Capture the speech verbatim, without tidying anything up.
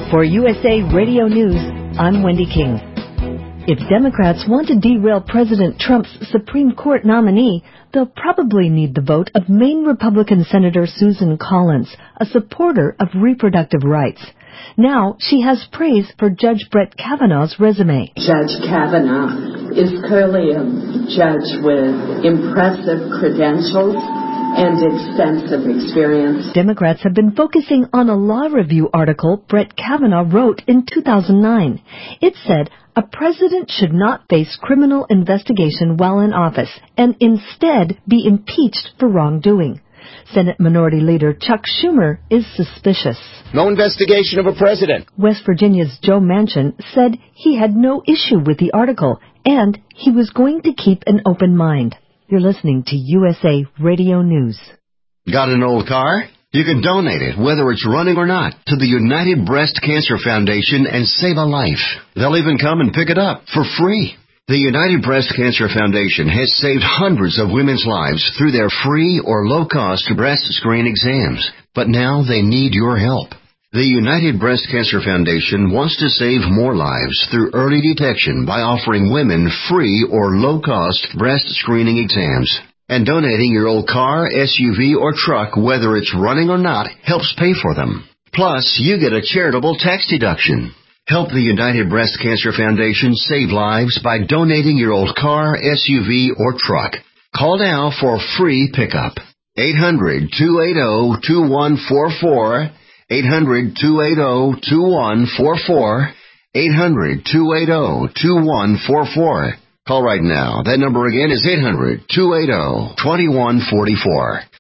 For U S A Radio News, I'm Wendy King. If Democrats want to derail President Trump's Supreme Court nominee, they'll probably need the vote of Maine Republican Senator Susan Collins, a supporter of reproductive rights. Now she has praise for Judge Brett Kavanaugh's resume. Judge Kavanaugh is clearly a judge with impressive credentials and extensive experience. Democrats have been focusing on a law review article Brett Kavanaugh wrote in two thousand nine. It said a president should not face criminal investigation while in office and instead be impeached for wrongdoing. Senate Minority Leader Chuck Schumer is suspicious. No investigation of a president. West Virginia's Joe Manchin said he had no issue with the article and he was going to keep an open mind. You're listening to U S A Radio News. Got an old car? You can donate it, whether it's running or not, to the United Breast Cancer Foundation and save a life. They'll even come and pick it up for free. The United Breast Cancer Foundation has saved hundreds of women's lives through their free or low-cost breast screen exams, but now they need your help. The United Breast Cancer Foundation wants to save more lives through early detection by offering women free or low-cost breast screening exams. And donating your old car, S U V, or truck, whether it's running or not, helps pay for them. Plus, you get a charitable tax deduction. Help the United Breast Cancer Foundation save lives by donating your old car, S U V, or truck. Call now for free pickup. eight hundred, two eight zero, two one four four. eight hundred, two eight zero, two one four four. eight hundred, two eight zero, two one four four. Call right now. That number again is eight hundred, two eight zero, two one four four.